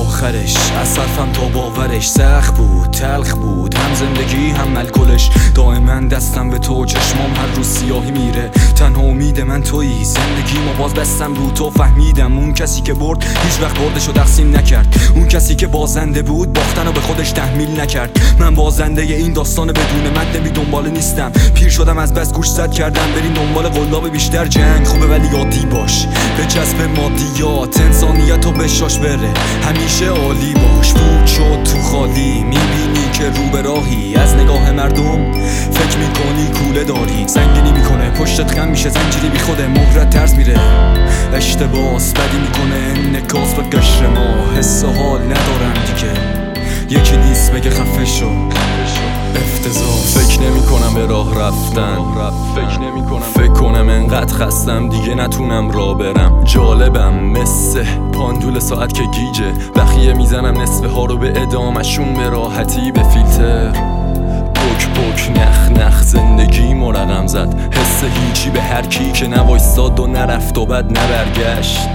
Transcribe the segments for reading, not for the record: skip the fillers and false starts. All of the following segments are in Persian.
آخرش، از صرفم تا باورش. سخت بود، تلخ بود، هم زندگی هم الکلش. دائما دستم به تو، چشمام هر روز سیاهی میره. تنها امید من تویی، زندگی ما باز بستم رو تو. فهمیدم اون کسی که برد هیچ وقت بردشو تقسیم نکرد. اون کسی که بازنده بود باختنو به خودش تحمیل نکرد. من بازنده این داستان بدون مد نمی دنباله نیستم. پیر شدم از بس گوش زد کردم بریم دنبال قلاب بیشتر. جنگ خوبه ولی عادی باش، به جذب مادیات انسانیتو بشاش بره. همیشه عالی باش، فوت شد تو خالی. میبینی که رو به راهی، از نگاه مردم فکر میکنی کوله داری. سنگینی میکنه پشتت خم میشه، زنجیری بی خوده مهرت ترس میره. اشتباس بدی میکنه انعکاس به قشر ما. حس و حال ندارم دیگه، یکی نیست بگه خفه شو. افتضاح فکر نمی کنم به راه رفتن، فکر کنم انقدر خستم دیگه نتونم راه برم. جالبم مثل پاندول ساعت که گیجه، بخیه میزنم نصفه ها رو به ادامشون به راحتی به فیلتر. پک پک نخ نخ زندگی ما رقم زد. حس هیچی به هر کی که نوایستاد و نرفت و بد نبرگشت.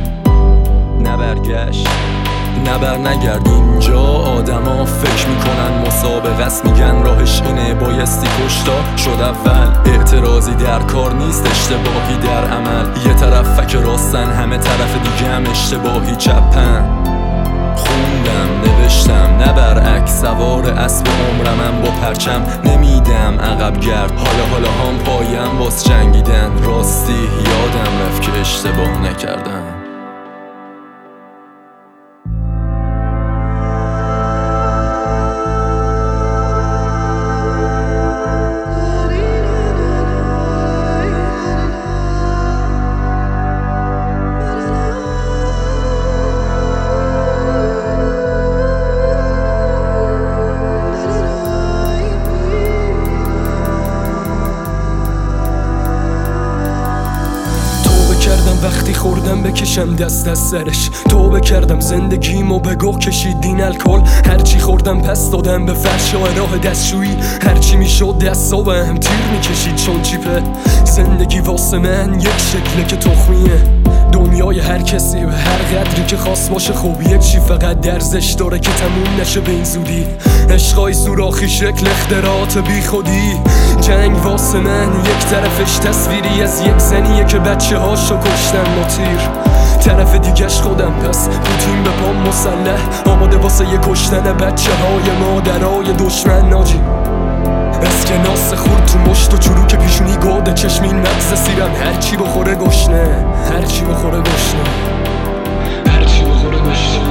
نبر نگرد اینجا آدما فکر میکنن مسابقه است، میگن راهش اینه بایستی کشتا شد اول. اعتراضی در کار نیست، اشتباهی در عمل. یه طرف فکر راستن، همه طرف دیگه هم اشتباهی چپن. خوندم نوشتم نه برعکس، سوار اسب عمرمم با پرچم نمیدم عقب گرد. حالا هم پایم باز جنگیدن، راستی یادم رفت که اشتباه نکردم. وقتی خوردم بکشم دست از سرش. توبه کردم زندگیمو به گوه کشیدین الکل. هرچی خوردم پس دادم به فرش و راه دستشویی. هرچی میشد دستا به هم تیر میکشید چون چیپه. زندگی واسه من یک شکله که تخمیه. دنیای هر کسی به هر قدری که خواست باشه خوب. یک چی فقط درزش داره که تموم نشه به این زودی. عشقای سوراخی شکل اختراعات بی خودی. جنگ واسه من یک طرفش تصویری از یک زنیه که بچه هاشو کشتن با تیر. طرف دیگش خودم پس روتین به پام مسلح، آماده واسه یه کشتن بچه های مادرای دشمن. ناجی اسکناس خورد تو مشت و چروک پیشونی گوده چشمین مغز سیرم. هرچی بخوره گشنه، هرچی بخوره گشنه، هرچی بخوره گشنه.